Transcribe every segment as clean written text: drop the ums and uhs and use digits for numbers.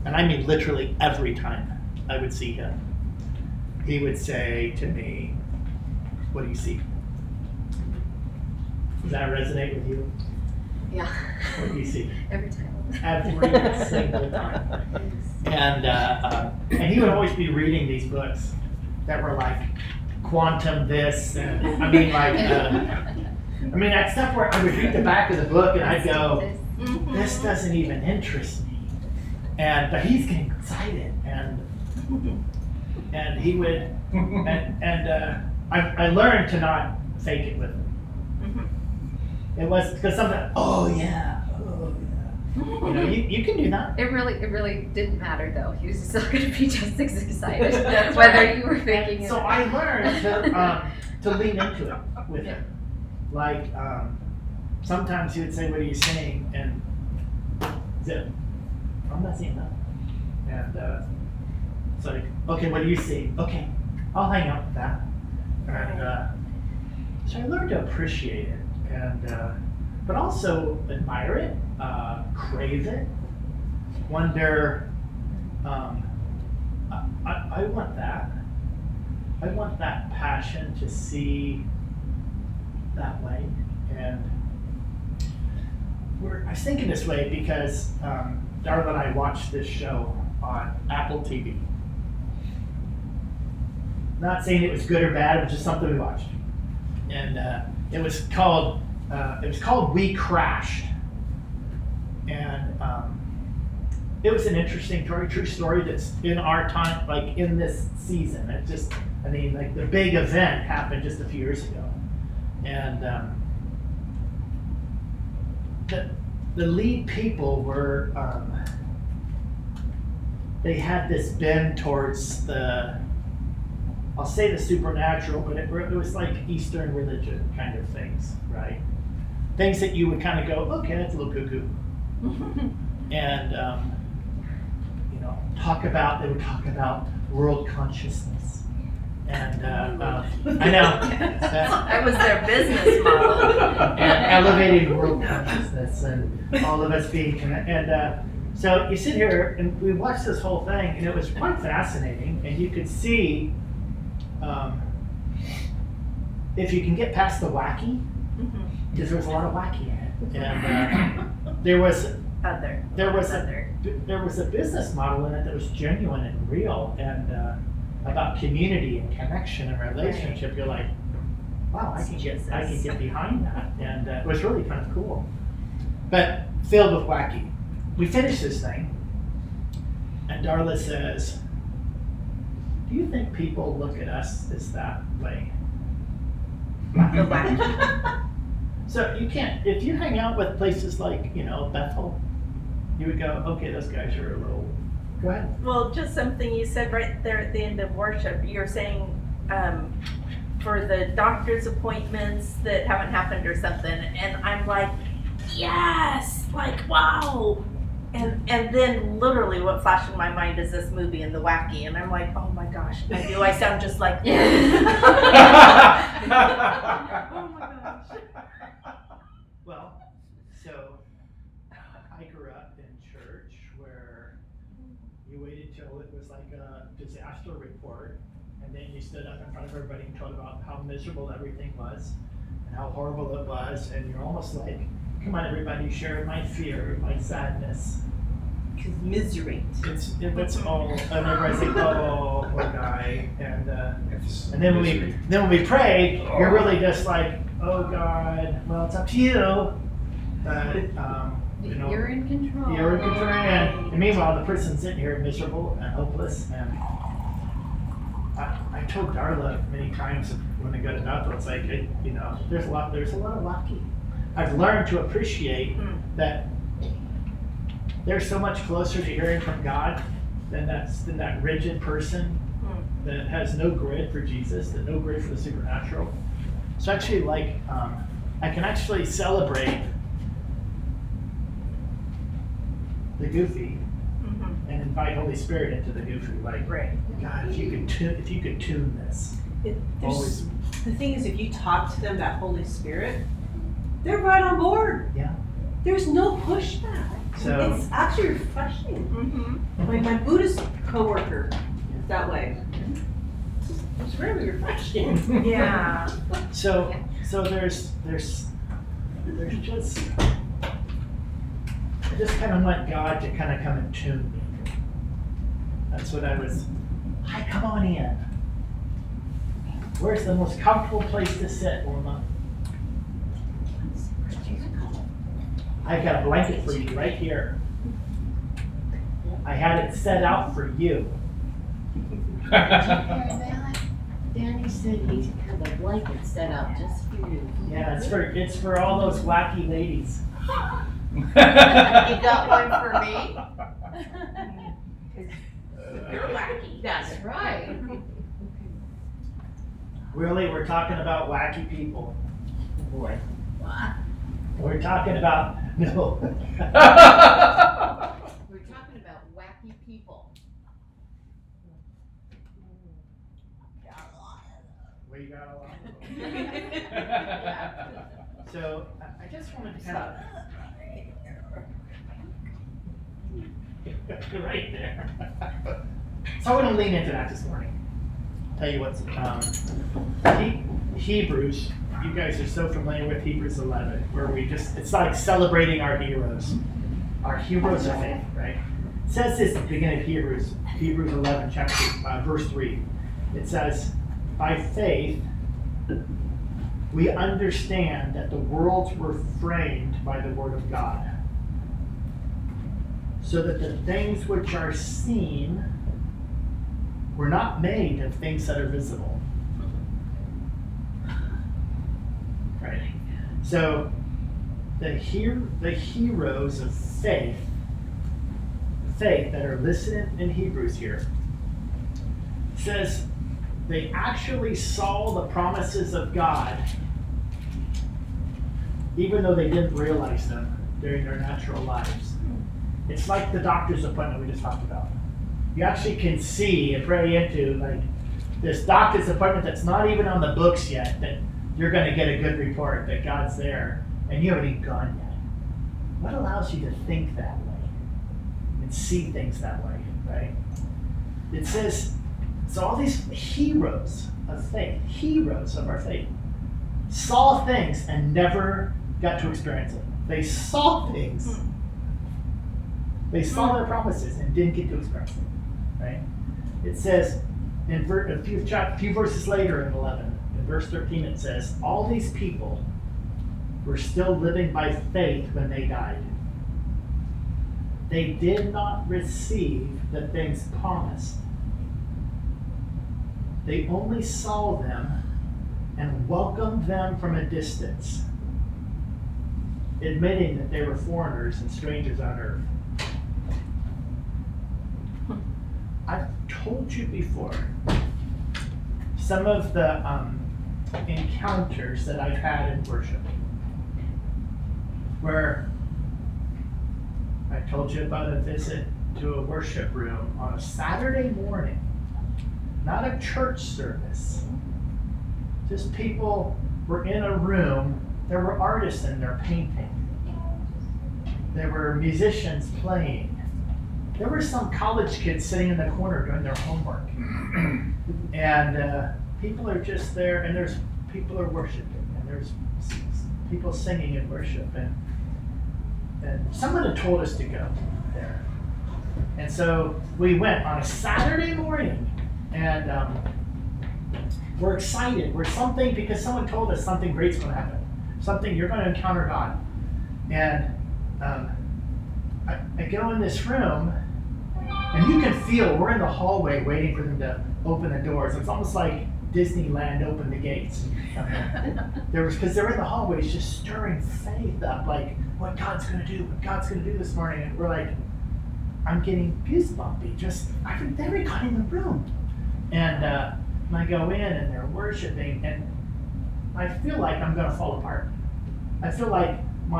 and I mean literally every time I would see him, he would say to me, "What do you see?" Does that resonate with you? Yeah. What do you see? Every time. Every single time. And he would always be reading these books that were like quantum this, and I mean that stuff where I would read the back of the book and I'd go, this doesn't even interest me. But he's getting excited, and he would, I learned to not fake it with him. It was because sometimes, oh yeah. You know, you can do that. It really didn't matter though. He was still going to be just as excited whether you were faking it. So I learned to lean into it with him. Like sometimes he would say, "What are you saying?" And zip. I'm not seeing that. And it's like, okay, what do you see? Okay, I'll hang out with that. And so I learned to appreciate it, and but also admire it, crave it, wonder. I want that. I want that passion to see that way, and I was thinking this way because Darla and I watched this show on Apple TV. Not saying it was good or bad; it was just something we watched, and it was called We Crashed, and it was an interesting story, true story that's in our time, like in this season. It just, I mean, like the big event happened just a few years ago, and the lead people were, they had this bend towards I'll say the supernatural, but it was like Eastern religion kind of things, right? Things that you would kind of go, okay, that's a little cuckoo. And, they would talk about world consciousness. And I know. That was their business model. And elevating world consciousness and all of us being connected. And so you sit here and we watched this whole thing, and it was quite fascinating. And you could see if you can get past the wacky, because there was a lot of wacky in it, and there was a business model in it that was genuine and real, and about community and connection and relationship. Right. You're like, wow, I can get behind that, and it was really kind of cool, but filled with wacky. We finished this thing, and Darla says, "Do you think people look at us as that way?" So you can't, if you hang out with places like, Bethel, you would go, okay, those guys are a little, go ahead. Well, just something you said right there at the end of worship, you're saying for the doctor's appointments that haven't happened or something, and I'm like, yes, like, wow. And then literally what flashed in my mind is this movie and the wacky, and I'm like, oh my gosh, I knew I sound just like them. Oh my gosh. Well, so I grew up in church where you waited till it was like a disaster report, and then you stood up in front of everybody and told about how miserable everything was and how horrible it was, and you're almost like, come on everybody, share my fear, my sadness. Because misery. It's all, and everybody's like, oh, poor guy, and then when we pray, you're really just like, oh God, well it's up to you, but you're in control. You're in control, and meanwhile the person's sitting here miserable and hopeless, and I told Darla many times when I go to Bethel, it's like, there's a lot of lucky. I've learned to appreciate that they're so much closer to hearing from God than that rigid person that has no grid for Jesus, that no grid for the supernatural. So actually, like, I can actually celebrate the goofy and invite Holy Spirit into the goofy. Like, God, if you could tune this. The thing is, if you talk to them about Holy Spirit, they're right on board. Yeah. There's no pushback. So, It's actually refreshing. Mm-hmm. My Buddhist coworker is that way. It's really refreshing. Yeah. so there's just, I just kind of want God to kind of come and tune me. That's what I was, hi, come on in. Where's the most comfortable place to sit, Orma? I've got a blanket for you right here. I had it set out for you. Did you hear that? Danny said he had the blanket set up just for you. Yeah, it's for all those wacky ladies. You got one for me? You're wacky. That's right. Really, we're talking about wacky people. Boy. We're talking about, no. We're talking about wacky people. We got a lot of them. So I just wanted to kind of. Right there. So I want to lean into that this morning. Tell you what's Hebrews. You guys are so familiar with Hebrews 11, where it's like celebrating our heroes of faith, right? It says this at the beginning of Hebrews 11, verse 3. It says, by faith, we understand that the worlds were framed by the word of God, so that the things which are seen were not made of things that are visible. Right? So the heroes of faith that are listed in Hebrews here, says they actually saw the promises of God even though they didn't realize them during their natural lives. It's like the doctor's appointment we just talked about. You actually can see and pray into like this doctor's appointment that's not even on the books yet, that you're going to get a good report that God's there, and you haven't even gone yet. What allows you to think that way and see things that way, right? It says, so all these heroes of faith, heroes of our faith, saw things and never got to experience it. They saw things. They saw their promises and didn't get to experience it, right? It says, in a few verses later in 11, in verse 13, it says, all these people were still living by faith when they died. They did not receive the things promised. They only saw them and welcomed them from a distance, admitting that they were foreigners and strangers on earth. I've told you before some of the encounters that I've had in worship, where I told you about a visit to a worship room on a Saturday morning, not a church service. Just people were in a room. There were artists in there painting. There were musicians playing. There were some college kids sitting in the corner doing their homework. And people are just there, and there's people are worshiping, and there's people singing in worship. And someone had told us to go there. And so we went on a Saturday morning, and we're excited. Because someone told us something great's going to happen. You're going to encounter God. And I go in this room, and you can feel we're in the hallway waiting for them to open the doors. It's almost like Disneyland opened the gates. Because they're in the hallways just stirring faith up, like what God's going to do this morning. And we're like, I'm getting goosebumpy. I think everybody in the room. And I go in and they're worshiping, and I feel like I'm going to fall apart. I feel like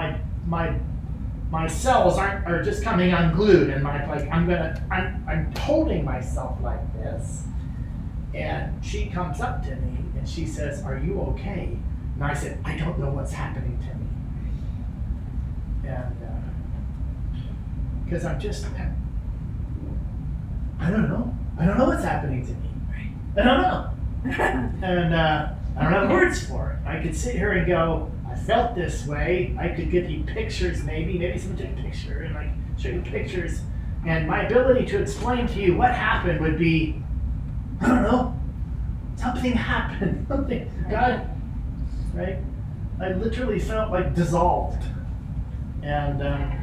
my cells are just coming unglued, and I'm holding myself like this. And she comes up to me and she says, "Are you okay?" And I said, "I don't know what's happening to me." And Because I'm just, I don't know. I don't know what's happening to me. I don't know. And I don't have words for it. I could sit here and go, I felt this way. I could give you pictures maybe someone took a picture and like show you pictures. And my ability to explain to you what happened would be, I don't know, something happened. Something, God, right? I literally felt like dissolved. And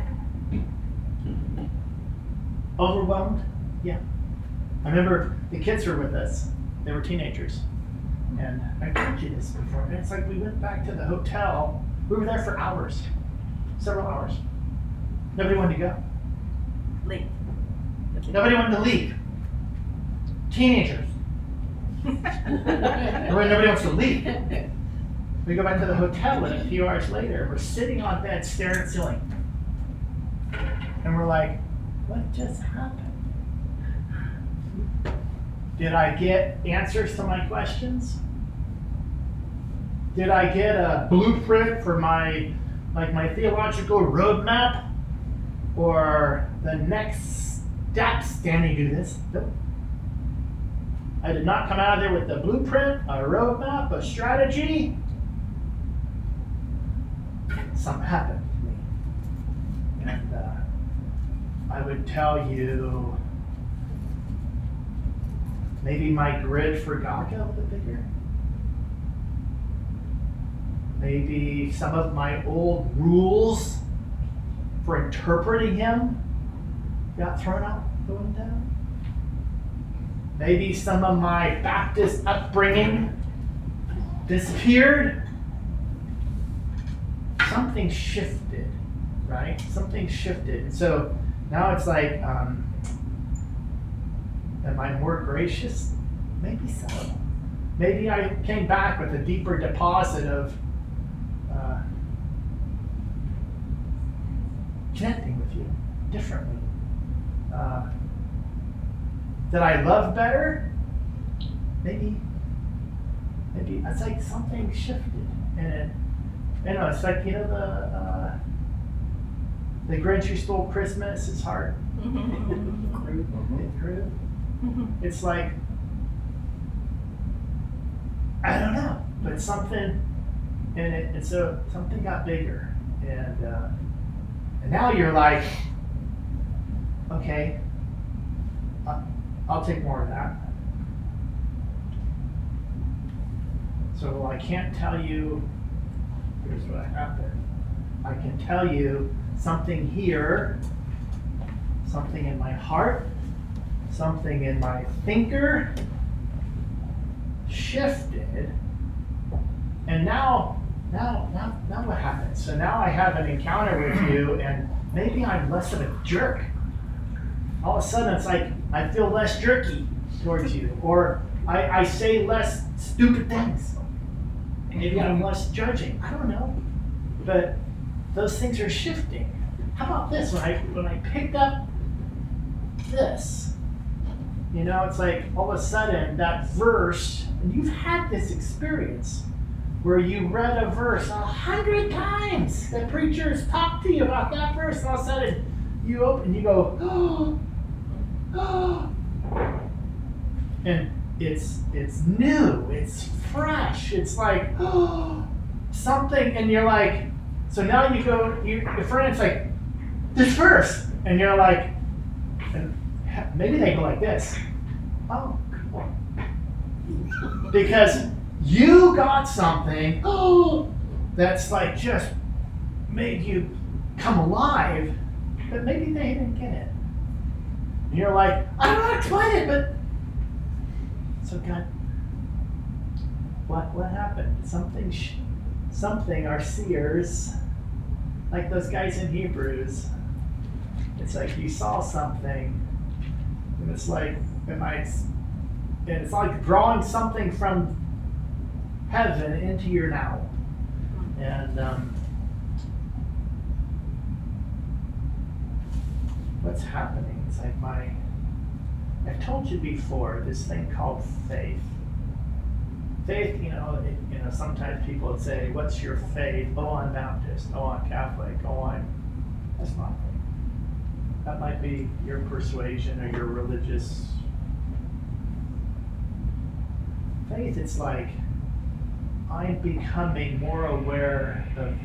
overwhelmed, yeah. I remember the kids were with us. They were teenagers. And I told you this before. And it's like we went back to the hotel. We were there for hours, several hours. Nobody wanted to go. Leave. Nobody wanted to leave. Teenagers. Nobody wants to leave. We go back to the hotel, and a few hours later, we're sitting on bed staring at the ceiling. And we're like, what just happened? Did I get answers to my questions? Did I get a blueprint for my theological roadmap? Or the next steps? Danny, do this. Nope. I did not come out of there with a blueprint, a roadmap, a strategy. Something happened to me. And I would tell you, maybe my grid for God got a little bit bigger. Maybe some of my old rules for interpreting Him got thrown out the window. Maybe some of my Baptist upbringing disappeared. Something shifted, right? Something shifted. So now it's like, am I more gracious? Maybe so. Maybe I came back with a deeper deposit of connecting with you differently. Did I love better? Maybe it's like something shifted, and it's like, the Grinch who stole Christmas, his heart it grew. It's like, I don't know, but something in it, and so something got bigger, and now you're like, okay, I'll take more of that. So I can't tell you, here's what happened. I can tell you something here, something in my heart, something in my thinker shifted. And now what happens? So now I have an encounter with you, and maybe I'm less of a jerk. All of a sudden it's like I feel less jerky towards you, or I say less stupid things. Maybe I'm less judging. I don't know. But those things are shifting. How about this? When I picked up this, it's like all of a sudden that verse, and you've had this experience where you read a verse 100 times. The preachers talked to you about that verse, and all of a sudden you open, you go, oh. And it's new, it's fresh, it's like, something, and you're like, so now you go, your friend's like, this verse, and you're like, and maybe they go like this, oh, cool. Because you got something, that's like just made you come alive, but maybe they didn't get it. And you're like, I don't know how to explain it, but so God, what happened? Something our seers, like those guys in Hebrews, it's like you saw something, and it's like, it's like drawing something from heaven into your now. And what's happening? It's like I've told you before, this thing called faith. Faith, sometimes people would say, what's your faith? Oh, I'm Baptist. Oh, I'm Catholic. Oh, that's not faith. That might be your persuasion or your religious faith. It's like, I'm becoming more aware of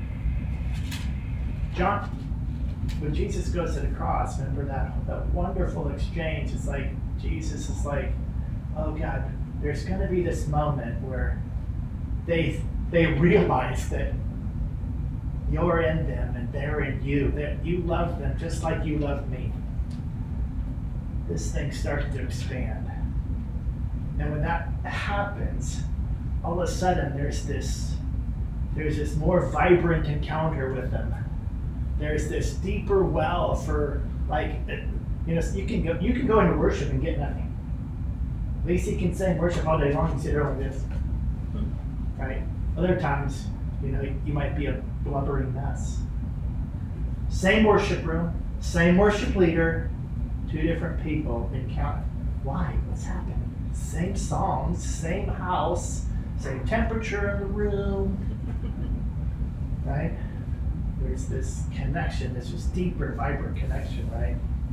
John. When Jesus goes to the cross, remember that wonderful exchange? It's like Jesus is like, oh God, there's going to be this moment where they realize that you're in them and they're in you, that you love them just like you love me. This thing starts to expand. And when that happens, all of a sudden there's this more vibrant encounter with them. There's this deeper well for, like, you know, you can go into worship and get nothing. At least you can sing worship all day long and sit there like this, right? Other times, you know, you might be a blubbering mess. Same worship room, same worship leader, two different people encounter. Why? What's happening? Same songs, same house, same temperature in the room, right? There's this connection, this just deeper, vibrant connection, right?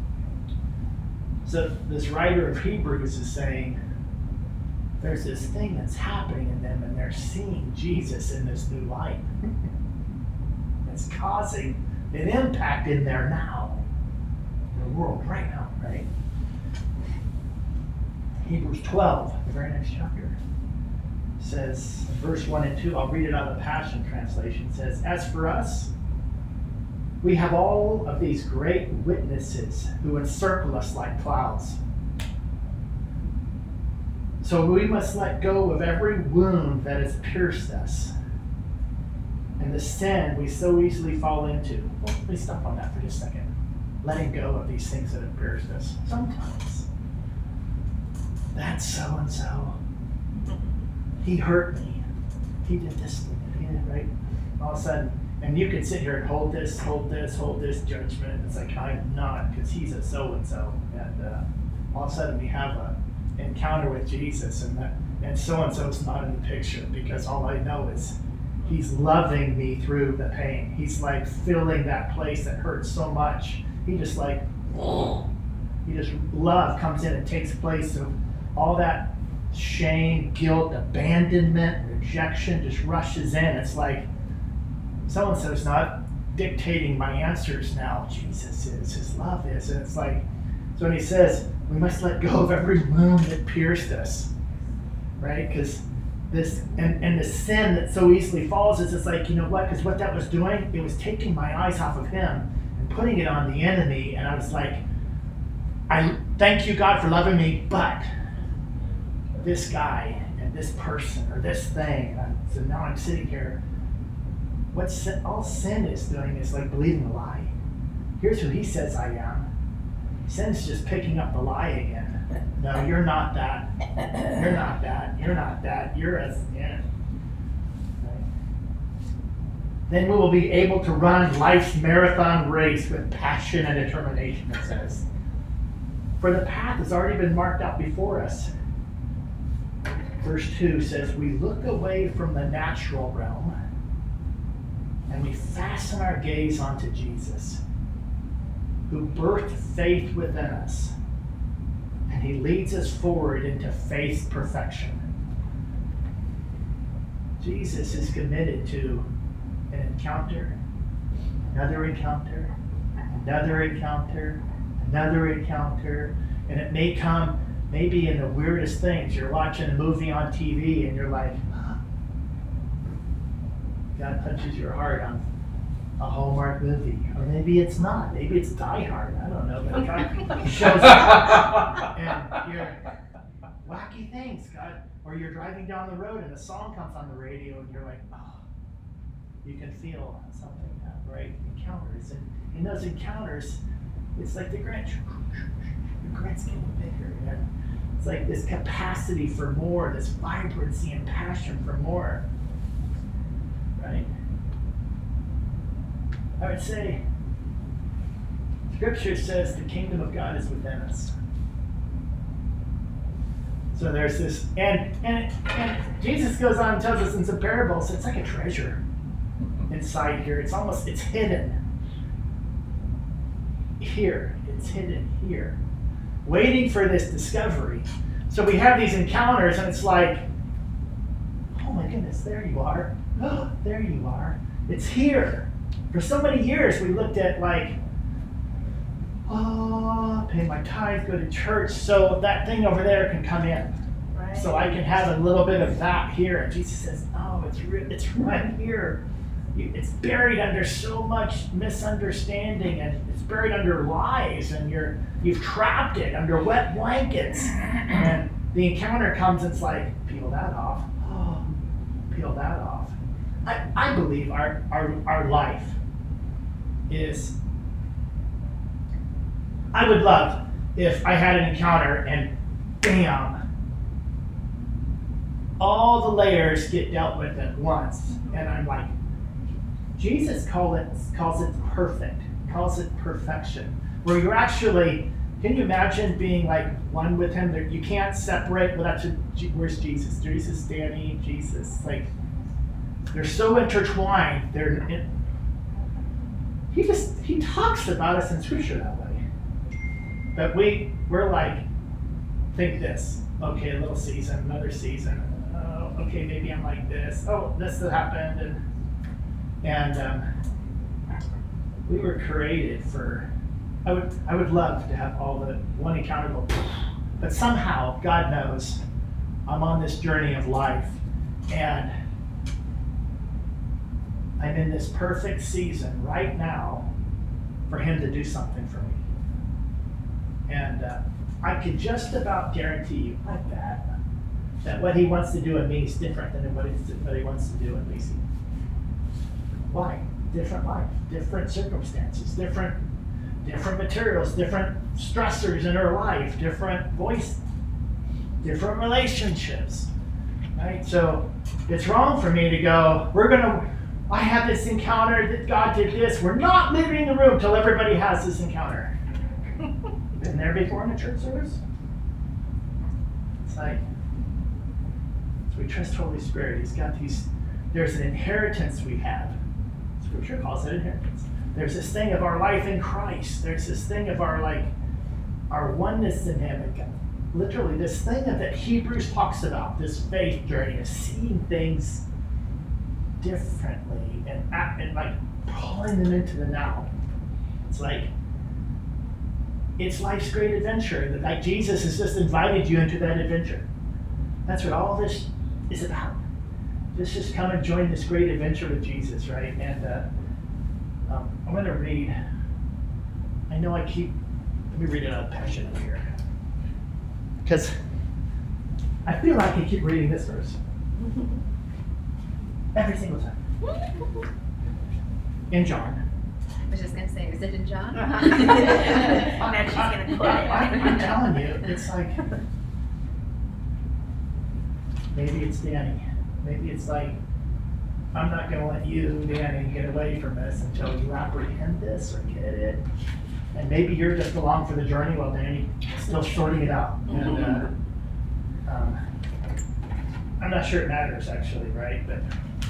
So this writer of Hebrews is saying there's this thing that's happening in them and they're seeing Jesus in this new light. It's causing an impact in there now, in the world right now, right? Hebrews 12, the very next chapter, says, verse 1 and 2, I'll read it out of the Passion Translation, says, as for us, we have all of these great witnesses who encircle us like clouds. So we must let go of every wound that has pierced us and the sin we so easily fall into. Well, let me stop on that for just a second. Letting go of these things that have pierced us. Sometimes, that's so-and-so. He hurt me. He did this to me, right? All of a sudden, and you can sit here and hold this judgment. It's like, I'm not, because he's a so-and-so. And all of a sudden we have an encounter with Jesus, and so-and-so's not in the picture, because all I know is he's loving me through the pain. He's like filling that place that hurts so much. He just love comes in and takes place of all that shame, guilt, abandonment, rejection just rushes in. It's like, so-and-so's not dictating my answers now. Jesus is, his love is. And it's like, so when he says, we must let go of every wound that pierced us, right? Because this, and the sin that so easily falls is, it's like, you know what? Because what that was doing, it was taking my eyes off of him and putting it on the enemy. And I was like, I thank you, God, for loving me, but this guy and this person or this thing. So now I'm sitting here. What all sin is doing is like believing a lie. Here's who he says I am. Sin's just picking up the lie again. No, you're not that. You're not that. You're not that. You're a sin. Right? Then we will be able to run life's marathon race with passion and determination, it says. For the path has already been marked out before us. Verse 2 says, we look away from the natural realm and we fasten our gaze onto Jesus, who birthed faith within us, and he leads us forward into faith perfection. Jesus is committed to an encounter, another encounter, another encounter, another encounter, and it may come maybe in the weirdest things. You're watching a movie on TV and you're like, God touches your heart on a Hallmark movie. Or maybe it's not. Maybe it's Die Hard. I don't know. But God shows up and you're wacky things, God. Or you're driving down the road and a song comes on the radio and you're like, oh, you can feel something, right? Encounters. And in those encounters, it's like the Grinch. The Grinch getting bigger. And it's like this capacity for more, this vibrancy and passion for more. Right? I would say, Scripture says the kingdom of God is within us. So there's this, and Jesus goes on and tells us in some parables, it's like a treasure inside here. It's hidden. here. It's hidden here. Waiting for this discovery. So we have these encounters and it's like, oh my goodness, there you are. Oh, there you are. It's here. For so many years we looked at like, oh, pay my tithe, go to church, so that thing over there can come in. Right. So I can have a little bit of that here. And Jesus says, no, it's right here. It's buried under so much misunderstanding, and it's buried under lies, and you've trapped it under wet blankets. And the encounter comes, it's like, peel that off. Oh, peel that off. I believe our life is, I would love if I had an encounter and bam, all the layers get dealt with at once. And I'm like, Jesus calls it perfect, calls it perfection. Where you're actually, can you imagine being like one with him? You can't separate, well, where's Jesus? Jesus, Danny, Jesus. Like, they're so intertwined. He talks about us in scripture that way. But we're like, think this. Okay, a little season, another season. Oh, okay, maybe I'm like this. Oh, this happened. And we were created for, I would love to have all the one encounter, but somehow, God knows, I'm on this journey of life, and I'm in this perfect season right now for him to do something for me. And I can just about guarantee you, I bet, that what he wants to do in me is different than what he wants to do in Lacey. Why? Different life, different circumstances, different materials, different stressors in her life, different voice, different relationships, right? So it's wrong for me to go, I have this encounter that God did this. We're not leaving the room till everybody has this encounter. Been there before in a church service? It's like, so we trust Holy Spirit. He's got there's an inheritance we have. Scripture calls it inheritance. There's this thing of our life in Christ. There's this thing of our oneness in him. Literally this thing that Hebrews talks about, this faith journey of seeing things differently and like pulling them into the now. It's life's great adventure. That like Jesus has just invited you into that adventure. That's what all this is about. Just come and join this great adventure with Jesus, right? And I'm going to read. Let me read it out of Passion up here, because I feel like I keep reading this verse every single time. In John. I was just going to say, is it in John? Now she's going to quote it. I'm telling you, it's like, maybe it's Danny. Maybe it's like, I'm not going to let you, Danny, get away from this until you apprehend this or get it. And maybe you're just along for the journey while Danny's still sorting it out. And I'm not sure it matters, actually, right? But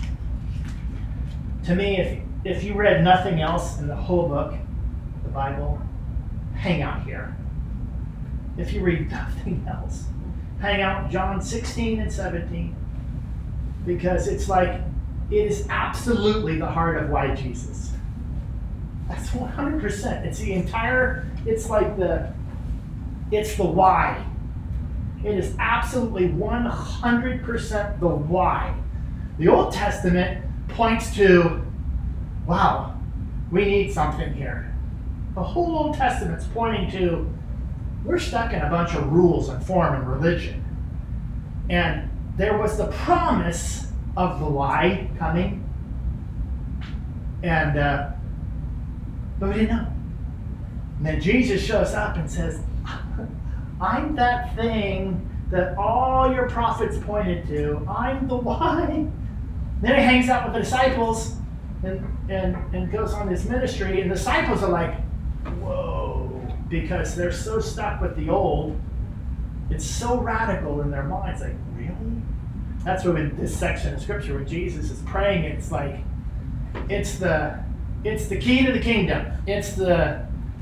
to me, if you read nothing else in the whole book, the Bible, hang out here. If you read nothing else, hang out John 16 and 17. Because it's like, it is absolutely the heart of why Jesus. That's 100%. It's the entire, it's the why. It is absolutely 100% the why. The Old Testament points to, wow, we need something here. The whole Old Testament's pointing to, we're stuck in a bunch of rules and form and religion. And there was the promise of the why coming, and but we didn't know. And then Jesus shows up and says, I'm that thing that all your prophets pointed to. I'm the why. Then he hangs out with the disciples and goes on his ministry, and the disciples are like, whoa, because they're so stuck with the old. It's so radical in their minds, like, really? That's what in this section of scripture where Jesus is praying, it's like, it's the key to the kingdom. It's the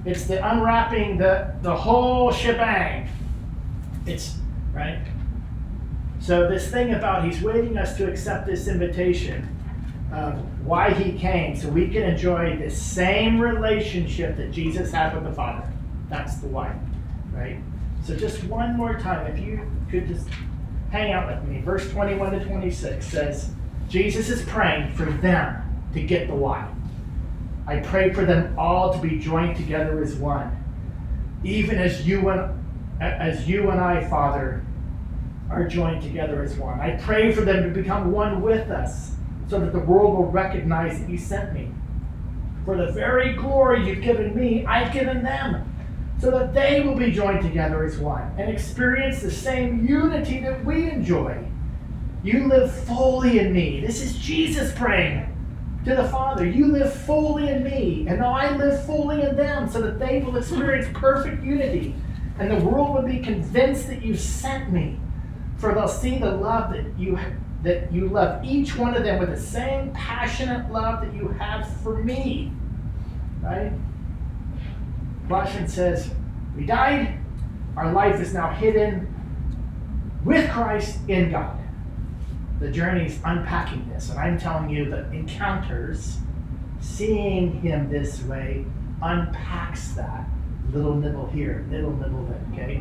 It's the unwrapping the whole shebang. It's, right? So this thing about he's waiting us to accept this invitation of why he came, so we can enjoy the same relationship that Jesus had with the Father. That's the why, right? So just one more time, if you could just hang out with me. Verse 21 to 26 says, Jesus is praying for them to get the why. I pray for them all to be joined together as one, even as you and I, Father, are joined together as one. I pray for them to become one with us, so that the world will recognize that you sent me. For the very glory you've given me, I've given them, so that they will be joined together as one and experience the same unity that we enjoy. You live fully in me. This is Jesus praying to the Father. You live fully in me, and now I live fully in them, so that they will experience perfect unity, and the world will be convinced that you sent me. For they'll see the love that you love each one of them with the same passionate love that you have for me. Right? Colossians says, we died, our life is now hidden with Christ in God. The journey's unpacking this, and I'm telling you that encounters, seeing him this way, unpacks that. Little nibble here, little nibble there, okay?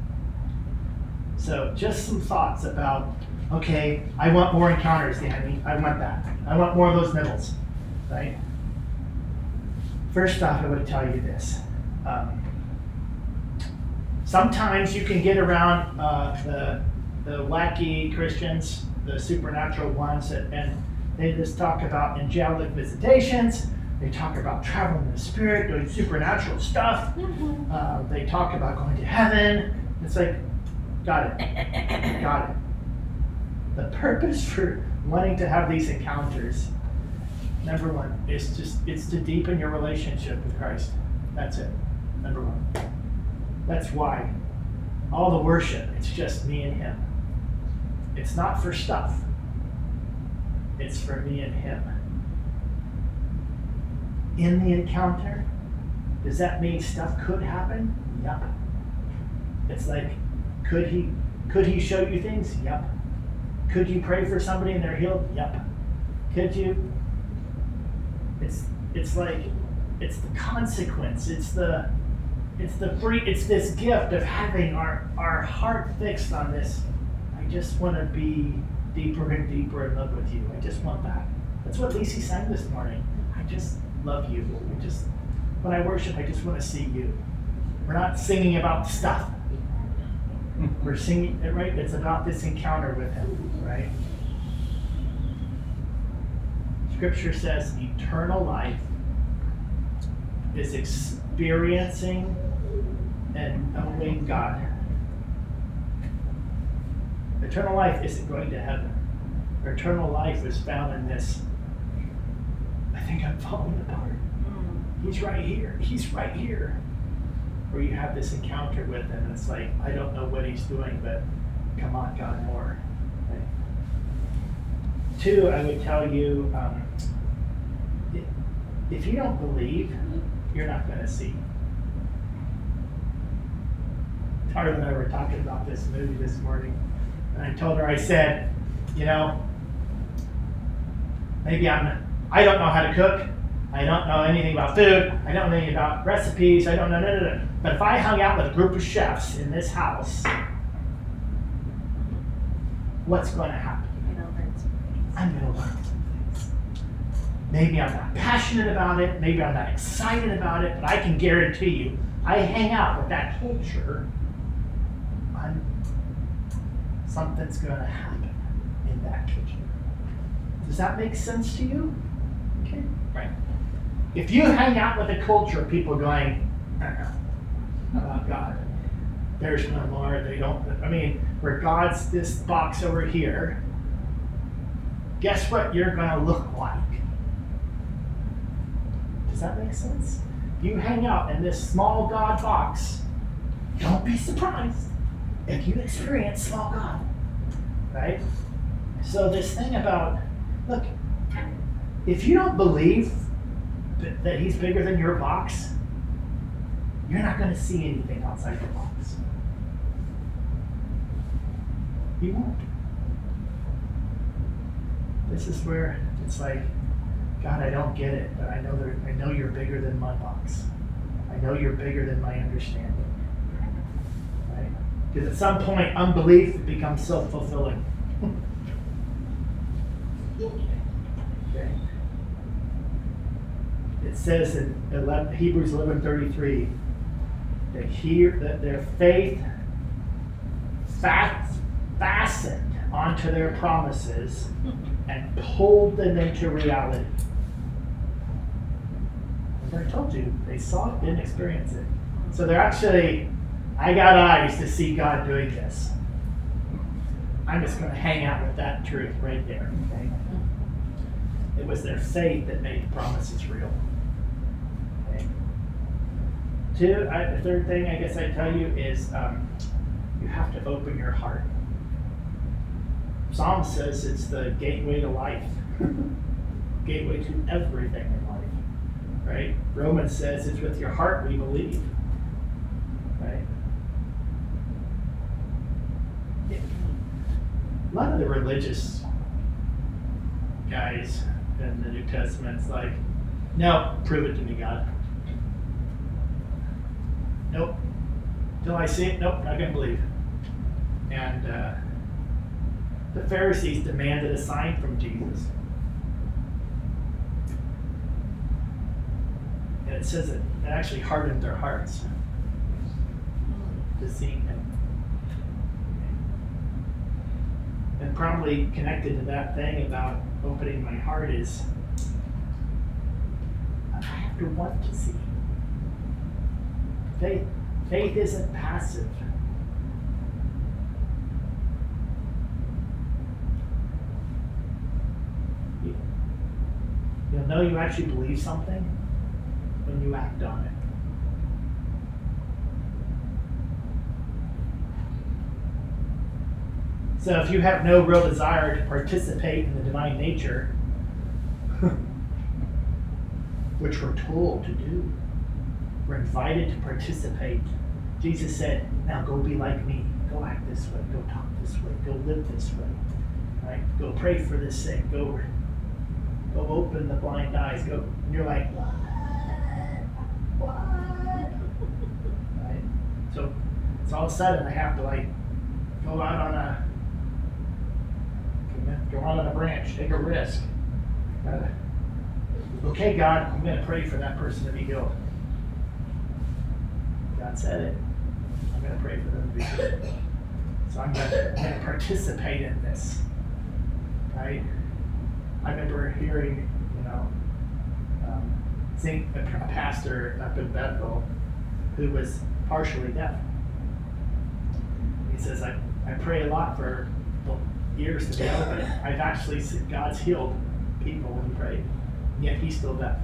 So just some thoughts about, okay, I want more encounters, Danny. I want that. I want more of those nibbles, right? First off, I would tell you this. Sometimes you can get around the wacky Christians, the supernatural ones, and they just talk about angelic visitations. They talk about traveling in the spirit, doing supernatural stuff. They talk about going to heaven. It's like, got it. Got it. The purpose for wanting to have these encounters, number one, it's to deepen your relationship with Christ. That's it. Number one. That's why. All the worship, it's just me and him. It's not for stuff. It's for me and him. In the encounter, does that mean stuff could happen? Yup. It's like, could he show you things? Yup. Could you pray for somebody and they're healed? Yup. Could you? It's like, it's the consequence. It's this gift of having our heart fixed on this. I just want to be deeper and deeper in love with you. I just want that. That's what Lacey sang this morning. I just love you. When I worship, I just want to see you. We're not singing about stuff. We're singing, right? It's about this encounter with him, right? Scripture says eternal life is experiencing and knowing God. Eternal life isn't going to heaven. Eternal life is found in this. I think I'm falling apart. He's right here. He's right here. Where you have this encounter with him, and it's like, I don't know what he's doing, but come on, God, more. Right? Two, I would tell you, if you don't believe, you're not going to see. Tara and I were talking about this movie this morning, and I told her, I said, maybe I don't know how to cook. I don't know anything about food. I don't know anything about recipes. I don't know. But if I hung out with a group of chefs in this house, what's going to happen? I'm going to learn some things. Maybe I'm not passionate about it. Maybe I'm not excited about it. But I can guarantee you, I hang out with that culture, something's going to happen in that kitchen. Does that make sense to you? Okay, right. If you hang out with a culture of people going, about God, there's no more, they don't, where God's this box over here, guess what you're going to look like? Does that make sense? You hang out in this small God box, don't be surprised if you experience small God, right? So this thing about, look, if you don't believe that he's bigger than your box, you're not going to see anything outside the box. You won't. This is where it's like, God, I don't get it, but I know you're bigger than my box. I know you're bigger than my understanding. Right? Because at some point, unbelief becomes self-fulfilling. Okay. It says in Hebrews 11:33 that their faith fastened onto their promises and pulled them into reality. As I told you, they saw it, didn't experience it. So they're actually, I got eyes to see God doing this. I'm just going to hang out with that truth right there. Okay? It was their faith that made the promises real. Okay? The third thing I guess I tell you is you have to open your heart. Psalm says it's the gateway to life, gateway to everything in life. Right? Romans says it's with your heart we believe. Right? A lot of the religious guys in the New Testament's like, no, prove it to me, God. Nope. Till I see it, nope, not gonna believe. And the Pharisees demanded a sign from Jesus. And it says it actually hardened their hearts to see him. And probably connected to that thing about opening my heart is I have to want to see. Faith isn't passive. You'll know you actually believe something when you act on it. So if you have no real desire to participate in the divine nature, which we're told to do, we're invited to participate. Jesus said, now go be like me. Go act this way. Go talk this way. Go live this way. Right? Go pray for the sick. Go open the blind eyes. Go. And you're like, what? Right? So all of a sudden I have to go out on a branch, take a risk. Okay, God, I'm going to pray for that person to be healed. God said it. I'm going to pray for them to be healed. So I'm going to participate in this. Right? I remember hearing, a pastor up in Bethel who was partially deaf. He says, I pray a lot for the ears to be open. I've actually seen God's healed people when he prayed, and yet he's still deaf.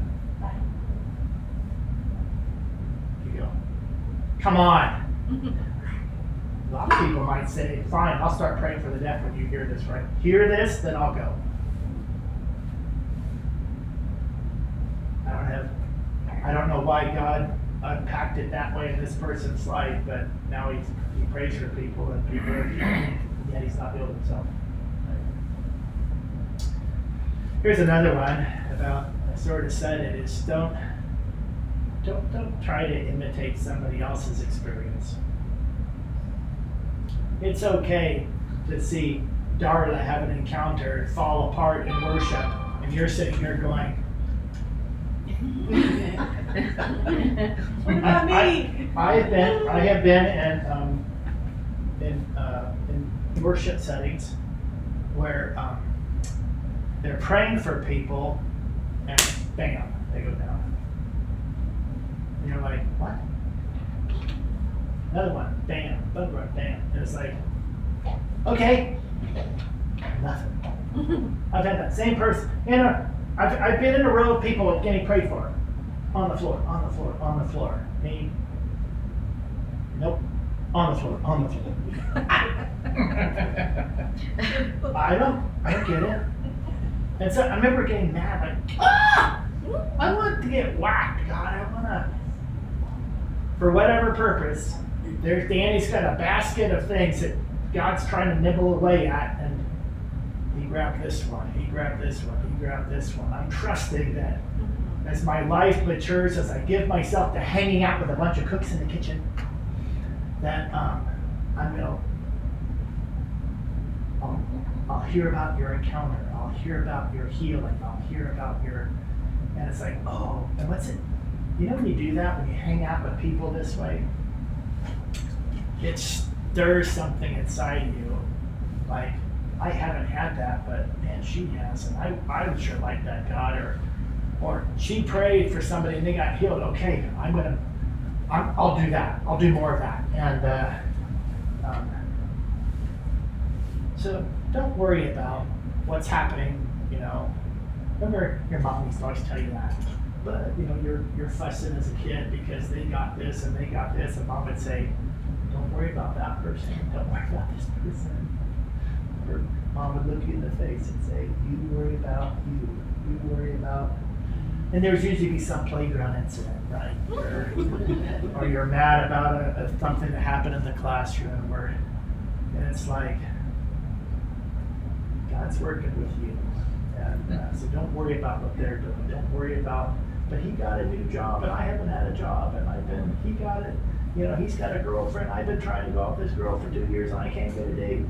You go, come on. A lot of people might say, fine, I'll start praying for the deaf when you hear this, right? Hear this, then I'll go. I don't know why God unpacked it that way in this person's life, but now he prays for people and people are healed, and yet he's not healed himself. Here's another one about, I sort of said it, is don't try to imitate somebody else's experience. It's okay to see Darla have an encounter fall apart in worship, and you're sitting here going, what about me? I have been in worship settings where they're praying for people, and bam, they go down. And you're like, what? Another one, bam, another one, bam. And it's like, okay, nothing. I've had that same person. I've been in a row of people getting prayed for. On the floor, on the floor, on the floor. Me? Nope. On the floor, on the floor. I don't get it. And so I remember getting mad, like, I want to get whacked, God, for whatever purpose, there's Danny's got a basket of things that God's trying to nibble away at, and he grabbed this one, he grabbed this one, he grabbed this one. I'm trusting that as my life matures, as I give myself to hanging out with a bunch of cooks in the kitchen, that I'll hear about your encounter, I'll hear about your healing, I'll hear about your, and it's like, oh, and what's it? You know when you do that, when you hang out with people this way, it stirs something inside you. Like, I haven't had that, but man, she has, and I would sure like that, God. Or she prayed for somebody and they got healed. Okay, I'll do that. I'll do more of that. And so don't worry about what's happening. Remember your mom used to always tell you that. But you're fussing as a kid because they got this and they got this, and mom would say, don't worry about that person. Don't worry about this person. Or mom would look you in the face and say, you worry about you. You worry about. And there's usually be some playground incident, right? Or you're mad about something that happened in the classroom, and it's like, God's working with you. And so don't worry about what they're doing. Don't worry about, but he got a new job and I haven't had a job, and he got it. He's got a girlfriend. I've been trying to go out with this girl for 2 years and I can't get a date.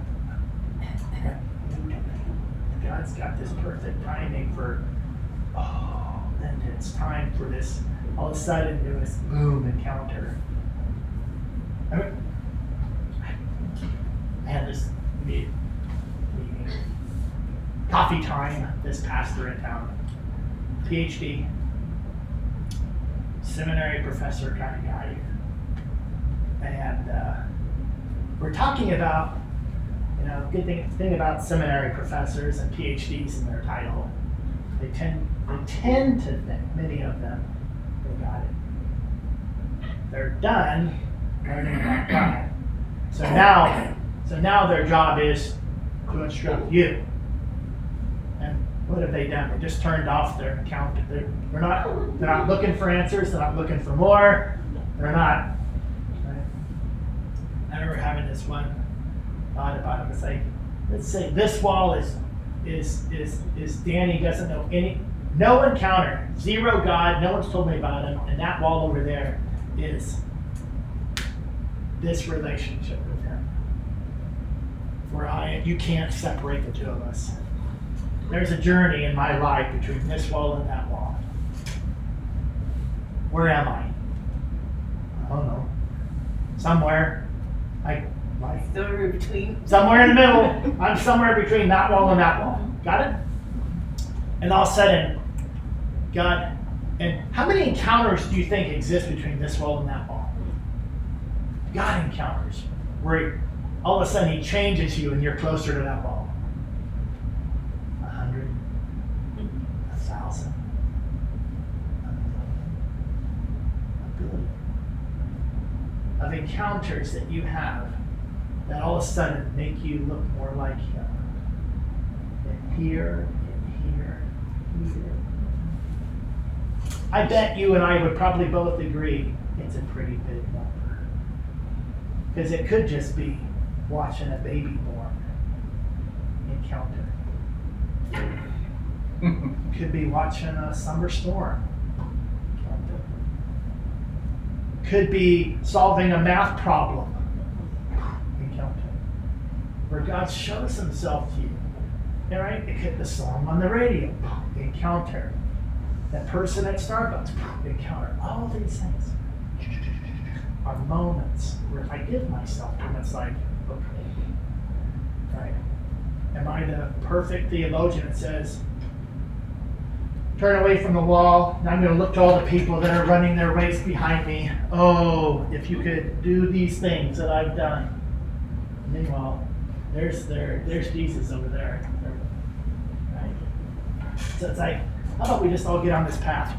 God's got this perfect timing for, and it's time for this, all of a sudden it was boom, encounter. I had this meeting, coffee time, this pastor in town, PhD, seminary professor kind of guy. And we're talking about, good thing about seminary professors and PhDs in their title. They tend to think, many of them, they got it. They're done learning about God. So now their job is to instruct you. And what have they done? They just turned off their account. They're not looking for answers. They're not looking for more. They're not. Right? I remember having this one thought about it. It's like, let's say this wall is Danny doesn't know no encounter, zero God, no one's told me about him, and that wall over there is this relationship with him. Where you can't separate the two of us. There's a journey in my life between this wall and that wall. Where am I? I don't know. Somewhere. Somewhere in between. Somewhere in the middle. I'm somewhere between that wall and that wall. Got it? And all of a sudden, God, and how many encounters do you think exist between this wall and that wall? God encounters, where all of a sudden he changes you and you're closer to that wall. 100, 1,000, 1 billion of encounters that you have that all of a sudden make you look more like him. And here, and here, and here. I bet you and I would probably both agree it's a pretty big number. Because it could just be watching a baby born encounter. Could be watching a summer storm encounter. Could be solving a math problem encounter. Where God shows himself to you. All right? It could be the song on the radio encounter. That person at Starbucks encounter. All these things are moments where if I give myself to them, it's like, okay, right? Am I the perfect theologian that says, turn away from the wall, and I'm going to look to all the people that are running their race behind me. Oh, if you could do these things that I've done. Meanwhile, there's Jesus over there. Right? So it's like, how about we just all get on this path?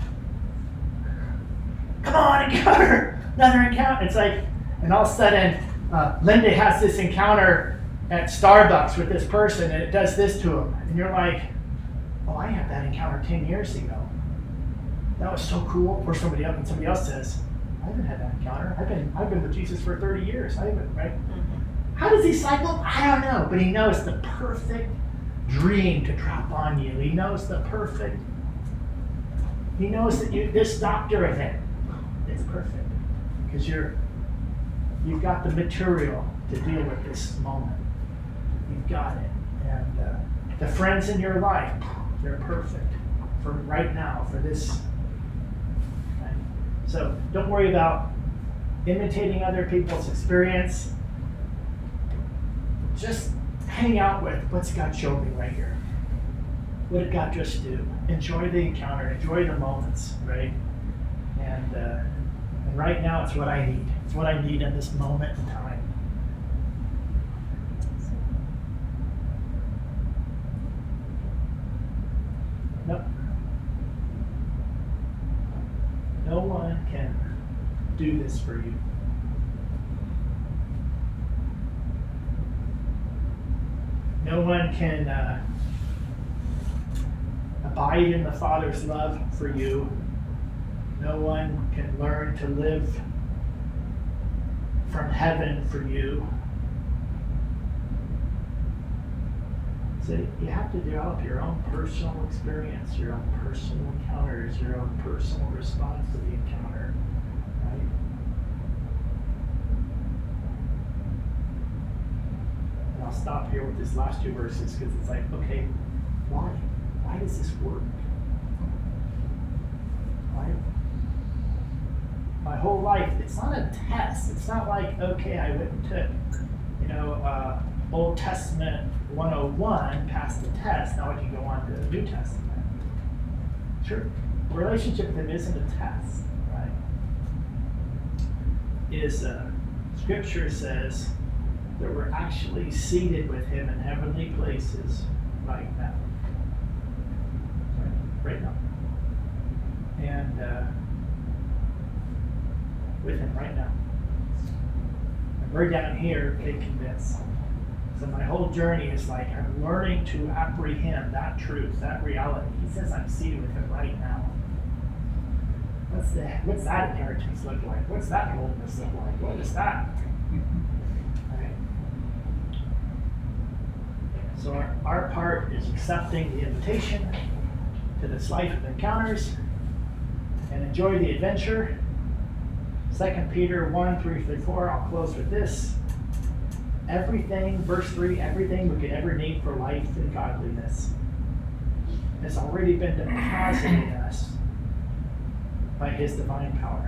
Come on, encounter! Another encounter. It's like, and all of a sudden, Linda has this encounter at Starbucks with this person, and it does this to him. And you're like, oh, I had that encounter 10 years ago. That was so cool. Or somebody else says, I haven't had that encounter. I've been with Jesus for 30 years. I haven't, right? Mhm. How does he cycle? I don't know, but he knows the perfect dream to drop on you. He knows the perfect. He knows that this doctor event is perfect because you've got the material to deal with this moment. You've got it, and the friends in your life, they're perfect for right now, for this. Right? So don't worry about imitating other people's experience. Just hang out with what's God showed me right here. What did God just do? Enjoy the encounter, enjoy the moments, right? And right now it's what I need. It's what I need in this moment in time. Nope. No one can do this for you. No one can abide in the Father's love for you. No one can learn to live from heaven for you. So you have to develop your own personal experience, your own personal encounters, your own personal response to the encounter, right? And I'll stop here with these last two verses because it's like, okay, why? Why does this work? Why? My whole life, it's not a test. It's not like, okay, I went and took, Old Testament 101, passed the test, now I can go on to the New Testament. Sure, relationship with him isn't a test, right? Scripture says that we're actually seated with him in heavenly places right now. Right now. And with him right now. And we're down here taking this. So my whole journey is like I'm learning to apprehend that truth, that reality. He says I'm seated with him right now. What's that inheritance look like? What's that boldness look like? What is that? Right. So our part is accepting the invitation to this life of encounters and enjoy the adventure. 2 Peter 1:3-4, I'll close with this. Everything, verse 3, everything we could ever need for life and godliness has already been deposited in us by his divine power.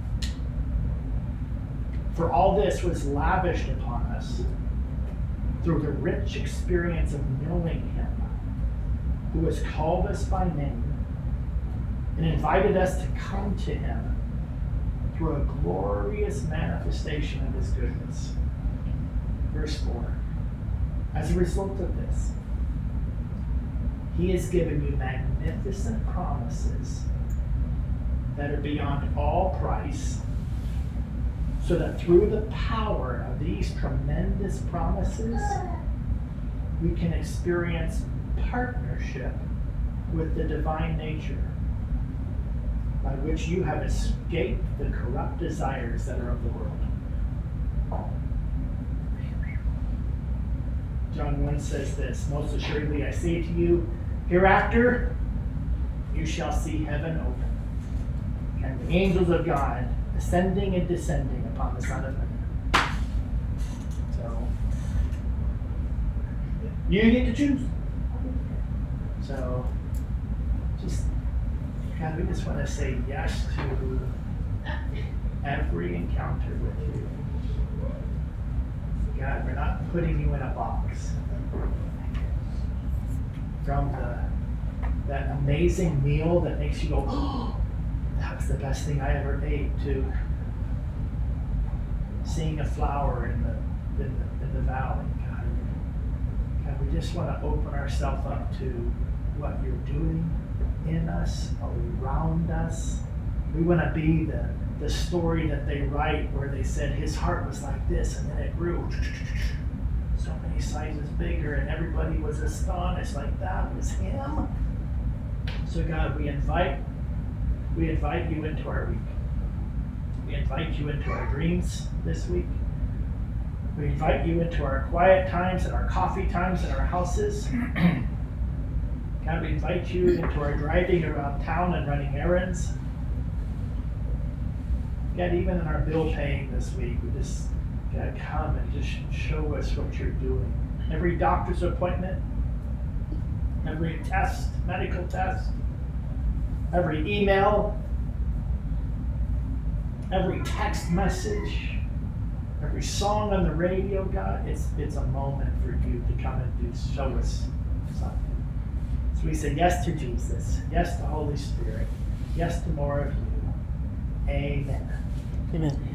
For all this was lavished upon us through the rich experience of knowing him, who has called us by name and invited us to come to him through a glorious manifestation of his goodness. Verse 4, as a result of this, he has given you magnificent promises that are beyond all price, so that through the power of these tremendous promises, we can experience partnership with the divine nature, by which you have escaped the corrupt desires that are of the world. John 1 says this, most assuredly I say to you, hereafter you shall see heaven open, and the angels of God ascending and descending upon the Son of Man. So, you get to choose. So, God, we just want to say yes to every encounter with you. God, we're not putting you in a box. From that amazing meal that makes you go, oh, that was the best thing I ever ate, to seeing a flower in the valley. God, we just want to open ourselves up to what you're doing in us, around us. We want to be the story that they write where they said his heart was like this and then it grew so many sizes bigger and everybody was astonished like that was him. So God, we invite you into our week. We We invite you into our dreams this week. We invite you into our quiet times and our coffee times in our houses. God, we invite you into our driving around town and running errands. God, even in our bill paying this week, we just, God, come and just show us what you're doing. Every doctor's appointment, every test, medical test, every email, every text message, every song on the radio, God, it's a moment for you to come and show us something. So we say yes to Jesus, yes to Holy Spirit, yes to more of you. Amen. Amen.